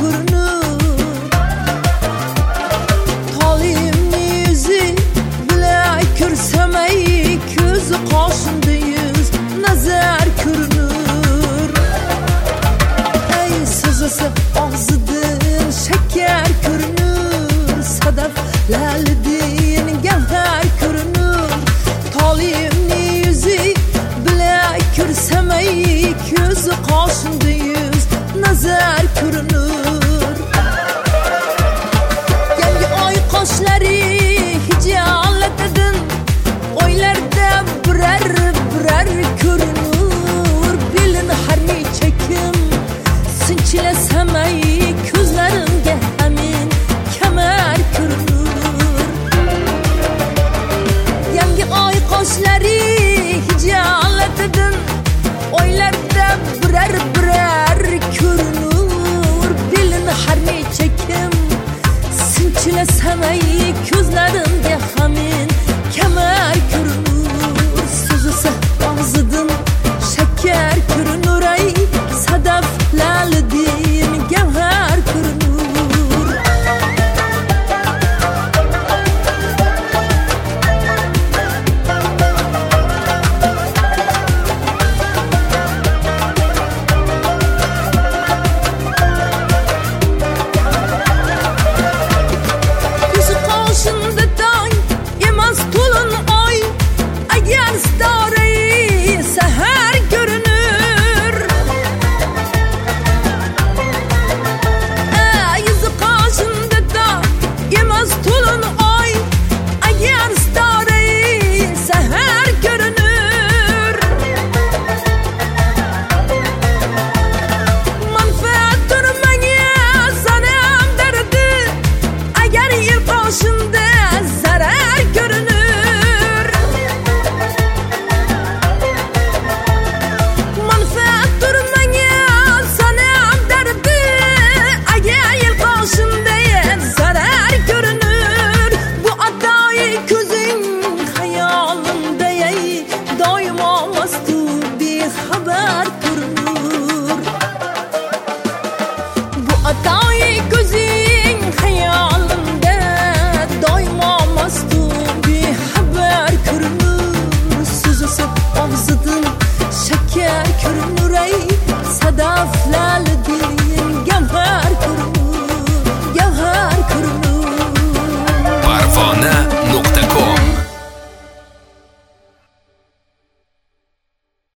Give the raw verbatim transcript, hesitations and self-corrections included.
görünür. Talimni yüzü bile körsemey, közü kaşında yüz nazar görünür. Ey sızısı ağzıdın şeker görünür, sadaf lalidin gevher görünür. Talimni yüzü bile körsemey, közü kaşında yüz nazar görünür. Yangi ay kaşları hicalet edin, oylarda birer birer görünür. Bilin her ne çekim sinçilesemey, közlerimge hemin kemer görünür. Yangi ay kaşları hicalet edin, oylarda birer birer görünür. Bilin her ne çekim sinçilesemey, közlerimge hemin kemer görünür. Sözüse ağzıdın şeker görünür, ey sadaf lalidin gevher görünür. Ağzıdın şeker görünür, ey sadaf lalidin